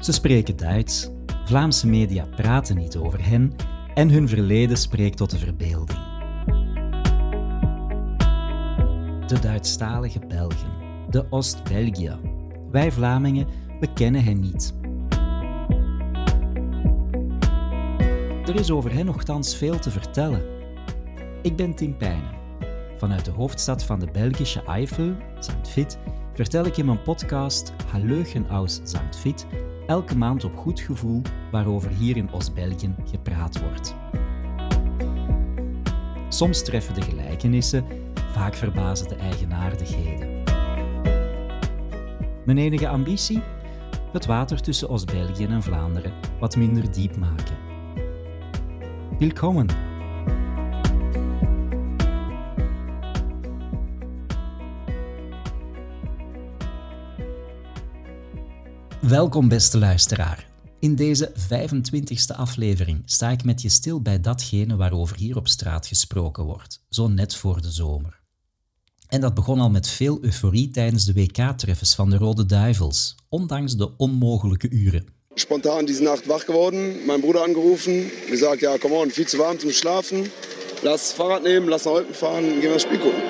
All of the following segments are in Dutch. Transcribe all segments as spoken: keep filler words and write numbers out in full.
Ze spreken Duits, Vlaamse media praten niet over hen en hun verleden spreekt tot de verbeelding. De Duitsstalige Belgen, de Oost-België. Wij Vlamingen, we kennen hen niet. Er is over hen nochtans veel te vertellen. Ik ben Tim Pijnen. Vanuit de hoofdstad van de Belgische Eifel, Sankt Vith, vertel ik in mijn podcast Hallöchen aus Sankt Vith elke maand op goed gevoel waarover hier in Oost-België gepraat wordt. Soms treffen de gelijkenissen, vaak verbazen de eigenaardigheden. Mijn enige ambitie? Het water tussen Oost-België en Vlaanderen wat minder diep maken. Welkom. Welkom beste luisteraar. In deze vijfentwintigste aflevering sta ik met je stil bij datgene waarover hier op straat gesproken wordt, zo net voor de zomer. En dat begon al met veel euforie tijdens de W K-treffes van de Rode Duivels, ondanks de onmogelijke uren. Spontan diese Nacht wach geworden, mein Bruder angerufen, gesagt, ja, come on, viel zu warm zum Schlafen, lass das Fahrrad nehmen, lass nach Eupen fahren, gehen wir das Spiel gucken.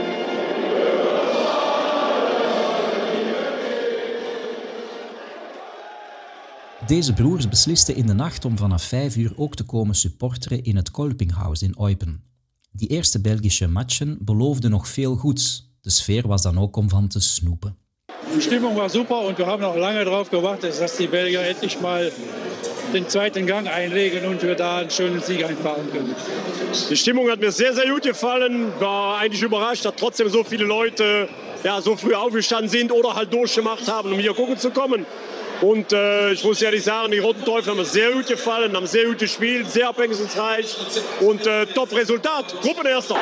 Deze broers beslisten in de nacht om vanaf vijf uur ook te komen supporteren in het Kolpinghaus in Eupen. Die eerste Belgische matchen beloofden nog veel goeds. De sfeer was dan ook om van te snoepen. Die Stimmung war super und wir haben noch lange darauf gewartet, dass die Belgier endlich mal den zweiten Gang einlegen und wir da einen schönen Sieg einfahren können. Die Stimmung hat mir sehr, sehr gut gefallen. War eigentlich überrascht, dass trotzdem so viele Leute ja, so früh aufgestanden sind oder halt durchgemacht haben, um hier gucken zu kommen. Und äh, ich muss ehrlich sagen, die Roten Teufel haben mir sehr gut gefallen, haben sehr gut gespielt, sehr abwechslungsreich und äh, Top-Resultat. Gruppenerster.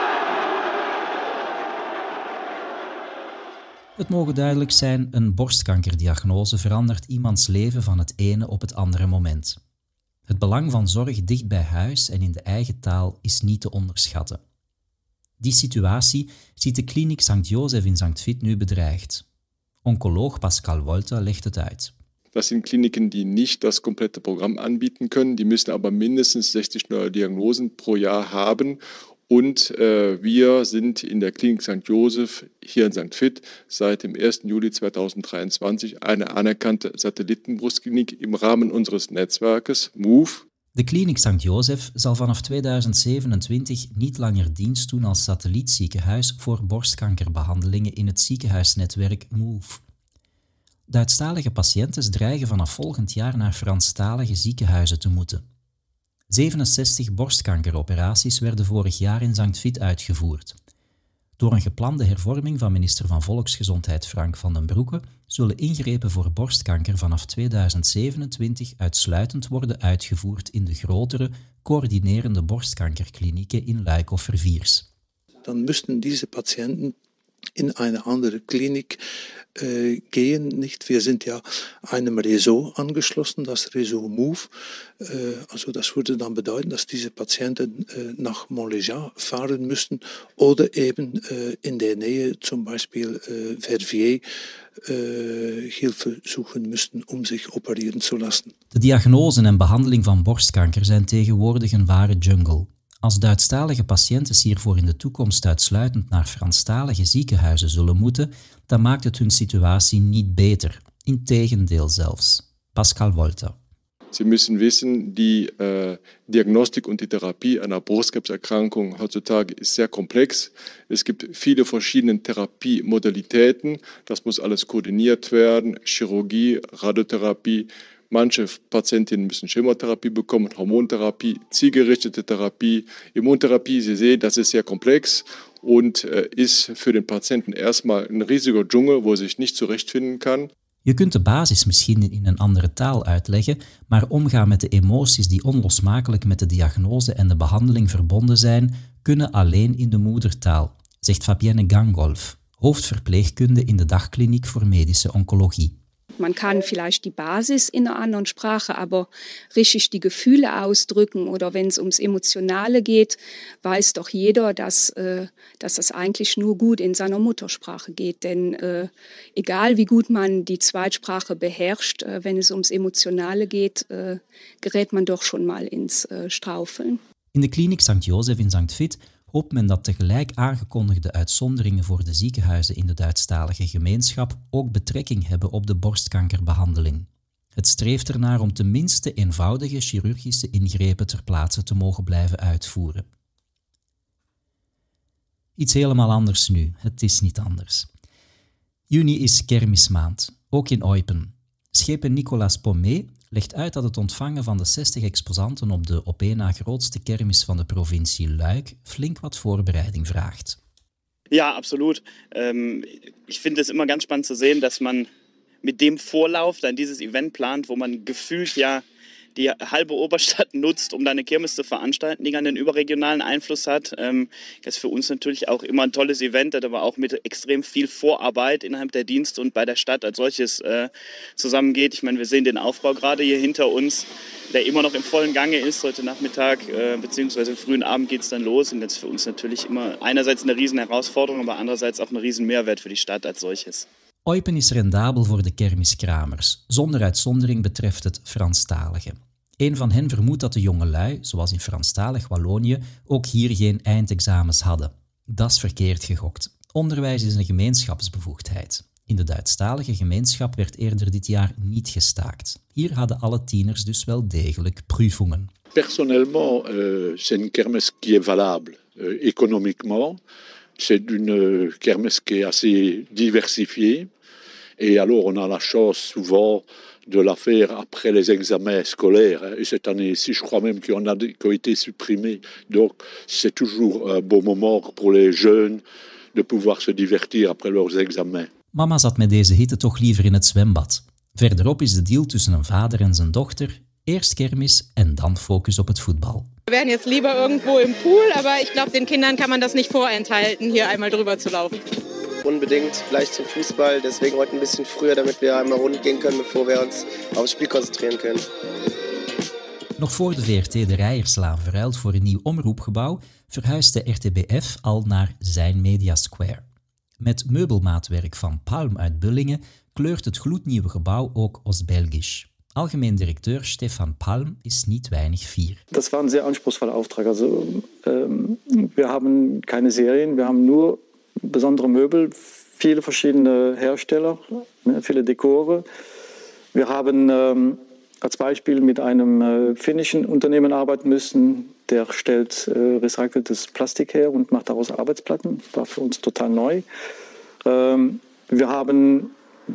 Het mogen duidelijk zijn, een borstkankerdiagnose verandert iemands leven van het ene op het andere moment. Het belang van zorg dicht bij huis en in de eigen taal is niet te onderschatten. Die situatie ziet de kliniek Sankt Joseph in Sankt Vith nu bedreigd. Onkoloog Pascal Wolter legt het uit. Das sind Kliniken, die nicht das komplette Programm anbieten können. Die müssen aber mindestens sechzig neue Diagnosen pro Jahr haben. Und äh, wir sind in der Klinik Sankt Joseph hier in Sankt Vith seit dem ersten Juli zweitausenddreiundzwanzig eine anerkannte Satellitenbrustklinik im Rahmen unseres Netzwerkes MOVE. De kliniek Sankt Joseph zal vanaf tweeduizend zevenentwintig niet langer dienst doen als satellietziekenhuis voor borstkankerbehandelingen in het ziekenhuisnetwerk MOVE. Duitsstalige patiënten dreigen vanaf volgend jaar naar Franstalige ziekenhuizen te moeten. zevenenzestig borstkankeroperaties werden vorig jaar in Sankt Vith uitgevoerd. Door een geplande hervorming van minister van Volksgezondheid Frank van den Broeke zullen ingrepen voor borstkanker vanaf tweeduizend zevenentwintig uitsluitend worden uitgevoerd in de grotere, coördinerende borstkankerklinieken in Luik of Verviers. Dan müssten diese Patienten in eine andere Klinik äh, gehen. Nicht? Wir sind ja einem Réseau angeschlossen, das Réseau MOVE. Äh, also das würde dann bedeuten, dass diese Patienten äh, nach Montlégat fahren müssten oder eben äh, in der Nähe zum Beispiel äh, Verviers äh, Hilfe suchen müssten, um sich operieren zu lassen. De diagnose en behandeling van borstkanker zijn tegenwoordig een ware jungle. Als Duitsstalige patiënten hiervoor in de toekomst uitsluitend naar Franstalige ziekenhuizen zullen moeten, dan maakt het hun situatie niet beter. Integendeel zelfs. Pascal Wolter. Sie müssen wissen, die äh, Diagnostik und die Therapie einer Brustkrebserkrankung heutzutage ist sehr komplex. Es gibt viele verschiedene Therapiemodalitäten. Das muss alles koordiniert werden. Chirurgie, Radiotherapie. Manche Patientinnen müssen Chemotherapie bekommen, Hormontherapie, zielgerichtete Therapie, Immuntherapie. Sie sehen, das ist sehr komplex und äh, ist für den Patienten erstmal ein riesiger Dschungel, wo er sich nicht zurechtfinden kann. Je kunt de basis misschien in een andere taal uitleggen, maar omgaan met de emoties die onlosmakelijk met de diagnose en de behandeling verbonden zijn, kunnen alleen in de moedertaal, zegt Fabienne Gangolf, hoofdverpleegkunde in de dagkliniek voor medische oncologie. Man kann vielleicht die Basis in einer anderen Sprache, aber richtig die Gefühle ausdrücken oder wenn es ums Emotionale geht, weiß doch jeder, dass, äh, dass das eigentlich nur gut in seiner Muttersprache geht. Denn äh, egal wie gut man die Zweitsprache beherrscht, äh, wenn es ums Emotionale geht, äh, gerät man doch schon mal ins äh, Straufeln. In de kliniek Sankt Joseph in Sankt Vith hoopt men dat tegelijk aangekondigde uitzonderingen voor de ziekenhuizen in de Duitsstalige gemeenschap ook betrekking hebben op de borstkankerbehandeling. Het streeft ernaar om tenminste eenvoudige chirurgische ingrepen ter plaatse te mogen blijven uitvoeren. Iets helemaal anders nu, het is niet anders. Juni is kermismaand, ook in Eupen. Schepen Nicolas Pommet legt uit dat het ontvangen van de zestig exposanten op de op één na grootste kermis van de provincie Luik flink wat voorbereiding vraagt. Ja, absolut. Ähm, ich finde es immer ganz spannend zu sehen, dass man mit dem Vorlauf dann dieses Event plant, wo man gefühlt ja die halbe Oberstadt nutzt, um da eine Kirmes zu veranstalten, die einen überregionalen Einfluss hat. Ähm, das ist für uns natürlich auch immer ein tolles Event, das aber auch mit extrem viel Vorarbeit innerhalb der Dienste und bei der Stadt als solches äh, zusammengeht. Ich meine, wir sehen den Aufbau gerade hier hinter uns, der immer noch im vollen Gange ist. Heute Nachmittag äh, bzw. frühen Abend geht es dann los und das ist für uns natürlich immer einerseits eine riesen Herausforderung, aber andererseits auch ein riesen Mehrwert für die Stadt als solches. Eupen is rendabel voor de kermiskramers. Zonder uitzondering betreft het Franstalige. Een van hen vermoedt dat de jongelui, zoals in Franstalig Wallonië, ook hier geen eindexamens hadden. Dat is verkeerd gegokt. Onderwijs is een gemeenschapsbevoegdheid. In de Duitsstalige gemeenschap werd eerder dit jaar niet gestaakt. Hier hadden alle tieners dus wel degelijk prüfungen. Personnellement, euh, c'est une kermesse qui est valable euh, économiquement. C'est une kermesse qui est assez diversifiée. Et alors, on a la chance souvent de la faire après les examens scolaires. Et cette année-ci, je crois même qu'il y en a qui ont été supprimés. Donc, c'est toujours un bon moment pour les jeunes de pouvoir se divertir après leurs examens. Mama zat met deze hitte toch liever in het zwembad. Verderop is de deal tussen een vader en zijn dochter. Eerst kermis en dan focus op het voetbal. Wir wären jetzt lieber irgendwo im Pool, aber ich glaube, den Kindern kann man das nicht vorenthalten, hier einmal drüber zu laufen. Unbedingt gleich zum Fußball, deswegen heute ein bisschen früher, damit wir einmal rund gehen können, bevor wir uns aufs Spiel konzentrieren können. Nog voor de V R T de Rijerslaan verruilt voor een nieuw omroepgebouw, verhuist de R T B F al naar zijn Media Square. Met meubelmaatwerk van Palm uit Bullingen kleurt het gloednieuwe gebouw ook Ostbelgisch. Algemeen Direktor Stefan Palm ist nicht wenig fier. Das war ein sehr anspruchsvoller Auftrag. Also ähm, wir haben keine Serien, wir haben nur besondere Möbel, viele verschiedene Hersteller, ne, viele Dekore. Wir haben ähm, als Beispiel mit einem äh, finnischen Unternehmen arbeiten müssen, der stellt äh, recyceltes Plastik her und macht daraus Arbeitsplatten. War für uns total neu. Ähm, wir haben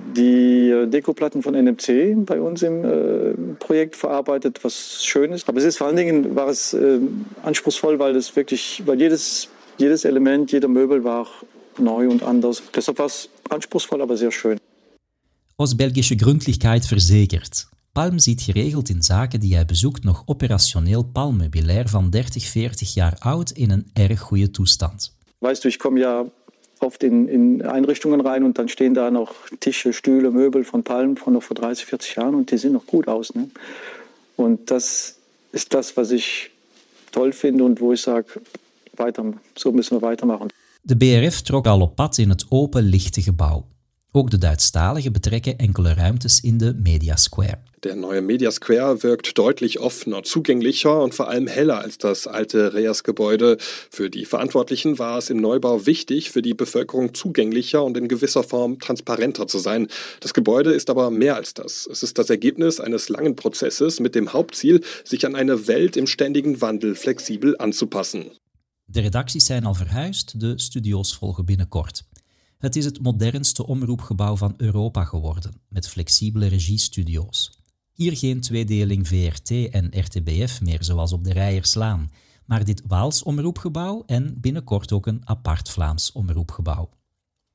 die Dekoplatten von N M C bei uns im äh, Projekt verarbeitet, was schön ist. Aber es ist vor allen Dingen war es äh, anspruchsvoll, weil das wirklich, weil jedes, jedes Element, jeder Möbel war neu und anders. Deshalb war es anspruchsvoll, aber sehr schön. Ostbelgische Gründlichkeit verzekerd. Palm ziet geregeld in zaken die hij bezoekt nog operationeel palmmeubilair van dertig, veertig jaar oud in een erg goede toestand. Weißt du, ich komme ja oft in, in Einrichtungen rein und dann stehen da noch Tische, Stühle, Möbel von Palm von noch vor dreißig, vierzig Jahren und die sehen noch gut aus. Ne? Und das ist das, was ich toll finde und wo ich sage, weiter, so müssen wir weitermachen. De B R F trok al op pad in het open, lichte gebouw. Ook de Duitsstaligen betrekken enkele ruimtes in de Media Square. Der neue Media Square wirkt deutlich offener, zugänglicher und vor allem heller als das alte Reas-Gebäude. Für die Verantwortlichen war es im Neubau wichtig, für die Bevölkerung zugänglicher und in gewisser Form transparenter zu sein. Das Gebäude ist aber mehr als das. Es ist das Ergebnis eines langen Prozesses mit dem Hauptziel, sich an eine Welt im ständigen Wandel flexibel anzupassen. De redacties zijn al verhuisd, de studio's volgen binnenkort. Het is het modernste omroepgebouw van Europa geworden, met flexibele regiestudio's. Hier geen tweedeling V R T en R T B F meer zoals op de Rijerslaan, maar dit Waals omroepgebouw en binnenkort ook een apart Vlaams omroepgebouw.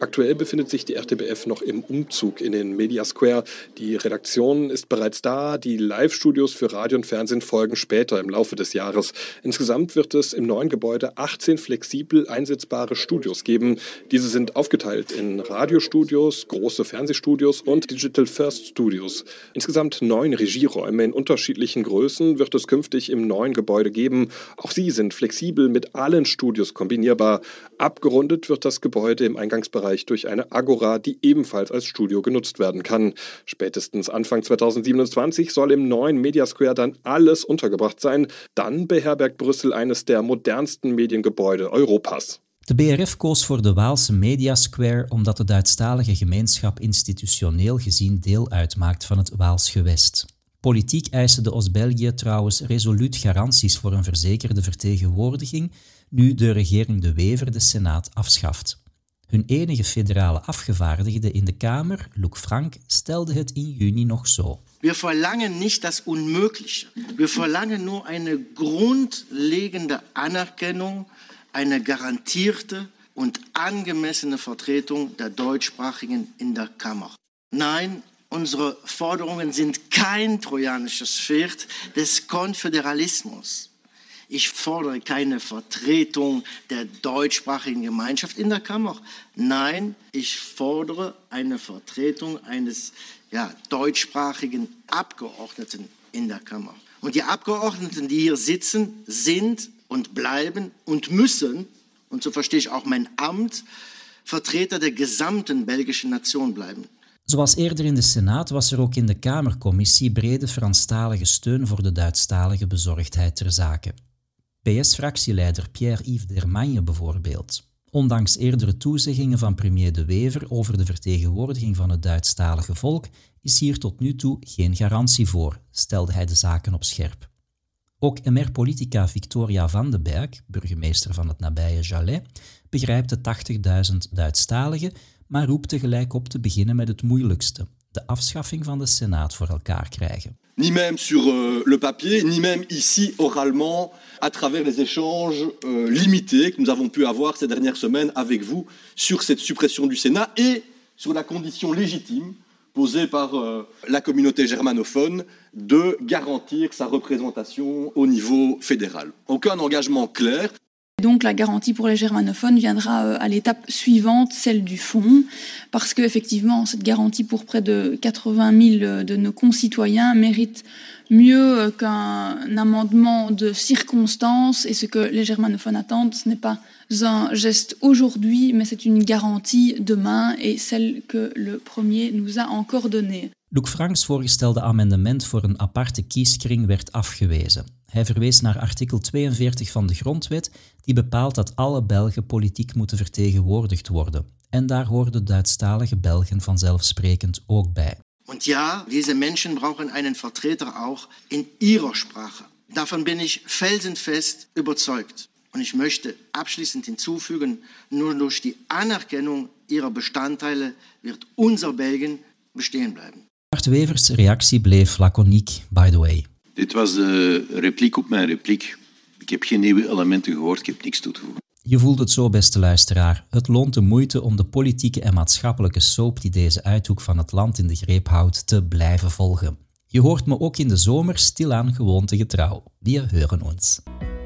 Aktuell befindet sich die R T B F noch im Umzug in den Media Square. Die Redaktion ist bereits da, die Live-Studios für Radio und Fernsehen folgen später im Laufe des Jahres. Insgesamt wird es im neuen Gebäude achtzehn flexibel einsetzbare Studios geben. Diese sind aufgeteilt in Radiostudios, große Fernsehstudios und Digital First Studios. Insgesamt neun Regieräume in unterschiedlichen Größen wird es künftig im neuen Gebäude geben. Auch sie sind flexibel mit allen Studios kombinierbar. Abgerundet wird das Gebäude im Eingangsbereich durch eine Agora, die ebenfalls als Studio genutzt werden kann. Spätestens Anfang zweitausendsiebenundzwanzig soll im neuen Media Square dann alles untergebracht sein. Dann beherbergt Brüssel eines der modernsten Mediengebäude Europas. De B R F koos voor de Waalse Media Square omdat de Duitsstalige gemeenschap institutioneel gezien deel uitmaakt van het Waals gewest. Politiek eisen de Oost-België trouwens resoluut garanties voor een verzekerde vertegenwoordiging, nu de regering De Wever de Senaat afschaft. Hun enige federale afgevaardigde in de Kamer, Luc Frank, stelde het in juni nog zo. Wir verlangen nicht das Unmögliche. Wir verlangen nur eine grundlegende Anerkennung, eine garantierte und angemessene Vertretung der Deutschsprachigen in der Kammer. Nein, unsere Forderungen sind kein trojanisches Pferd des Konföderalismus. Ich fordere keine Vertretung der deutschsprachigen Gemeinschaft in der Kammer. Nein, ich fordere eine Vertretung eines ja, deutschsprachigen Abgeordneten in der Kammer. Und die Abgeordneten, die hier sitzen, sind und bleiben und müssen, und so verstehe ich auch mein Amt, Vertreter der gesamten belgischen Nation bleiben. Zoals eerder in de Senaat was er ook in de Kamercommissie brede Franstalige steun voor de Duitsstalige bezorgdheid ter zake. P S-fractieleider Pierre-Yves Dermagne bijvoorbeeld. Ondanks eerdere toezeggingen van premier De Wever over de vertegenwoordiging van het Duitsstalige volk is hier tot nu toe geen garantie voor, stelde hij de zaken op scherp. Ook M R-politica Victoria van de Berg, burgemeester van het nabije Jalais, begrijpt de tachtigduizend Duitsstaligen, maar roept tegelijk op te beginnen met het moeilijkste, de afschaffing van de Senaat voor elkaar krijgen. Ni même sur euh, le papier, ni même ici oralement, à travers les échanges euh, limités que nous avons pu avoir ces dernières semaines avec vous sur cette suppression du Sénat et sur la condition légitime posée par euh, la communauté germanophone de garantir sa représentation au niveau fédéral. Aucun engagement clair. Donc la garantie pour les germanophones viendra à l'étape suivante, celle du fond, parce qu'effectivement cette garantie pour près de quatre-vingt mille de nos concitoyens mérite mieux qu'un amendement de circonstance, et ce que les germanophones attendent, ce n'est pas un geste aujourd'hui, mais c'est une garantie demain, et celle que le premier nous a encore donnée. Luc Franks voorgestelde amendement voor een aparte kieskring werd afgewezen. Hij verwees naar artikel tweeënveertig van de Grondwet, die bepaalt dat alle Belgen politiek moeten vertegenwoordigd worden. En daar horen de Duitsstalige Belgen vanzelfsprekend ook bij. Und ja, diese Menschen brauchen einen Vertreter auch in ihrer Sprache. Davon bin ich felsenfest überzeugt. Und ich möchte abschließend hinzufügen, nur durch die Anerkennung ihrer Bestandteile wird unser Belgien bestehen bleiben. Bart Wevers' reactie bleef laconiek, by the way. Dit was de repliek op mijn repliek. Ik heb geen nieuwe elementen gehoord, ik heb niks toe te voegen. Je voelt het zo, beste luisteraar. Het loont de moeite om de politieke en maatschappelijke soap die deze uithoek van het land in de greep houdt te blijven volgen. Je hoort me ook in de zomer stilaan gewoontegetrouw. Wir hören ons.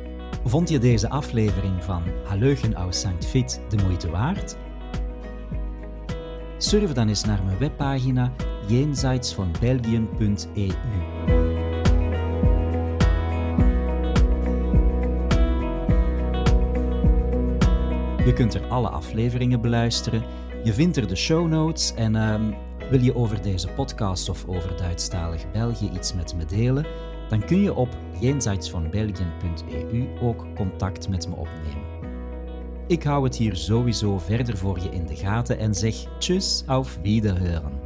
Vond je deze aflevering van Hallöchen aus Sankt Vith de moeite waard? Surf dan eens naar mijn webpagina jenseits van belgien punt e u. Je kunt er alle afleveringen beluisteren. Je vindt er de show notes en um, wil je over deze podcast of over Duitsstalig België iets met me delen, dan kun je op jenseits van belgien punt e u ook contact met me opnemen. Ik hou het hier sowieso verder voor je in de gaten en zeg tjus, auf Wiederhören.